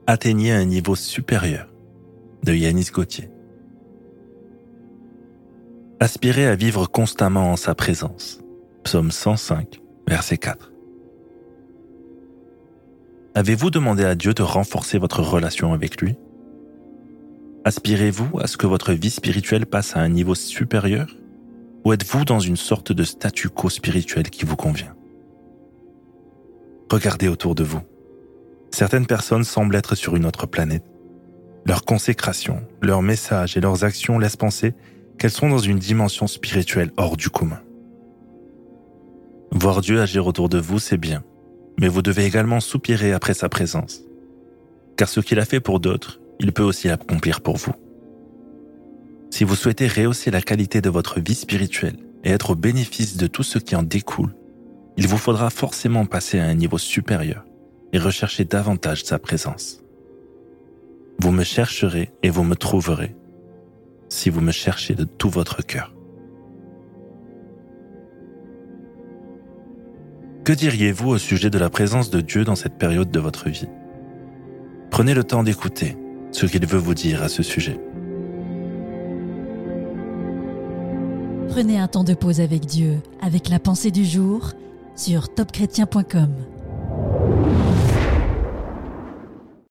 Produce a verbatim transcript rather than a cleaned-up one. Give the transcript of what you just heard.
Atteignez un niveau supérieur de Yanis Gauthier. Aspirez à vivre constamment en sa présence. Psaume cent cinq, verset quatre. Avez-vous demandé à Dieu de renforcer votre relation avec lui? Aspirez-vous à ce que votre vie spirituelle passe à un niveau supérieur? Ou êtes-vous dans une sorte de statu quo spirituel qui vous convient? Regardez autour de vous. Certaines personnes semblent être sur une autre planète. Leur consécration, leurs messages et leurs actions laissent penser qu'elles sont dans une dimension spirituelle hors du commun. Voir Dieu agir autour de vous, c'est bien, mais vous devez également soupirer après sa présence. Car ce qu'il a fait pour d'autres, il peut aussi accomplir pour vous. Si vous souhaitez rehausser la qualité de votre vie spirituelle et être au bénéfice de tout ce qui en découle, il vous faudra forcément passer à un niveau supérieur et rechercher davantage sa présence. Vous me chercherez et vous me trouverez, si vous me cherchez de tout votre cœur. Que diriez-vous au sujet de la présence de Dieu dans cette période de votre vie? Prenez le temps d'écouter ce qu'il veut vous dire à ce sujet. Prenez un temps de pause avec Dieu, avec la pensée du jour, sur top chrétien point com.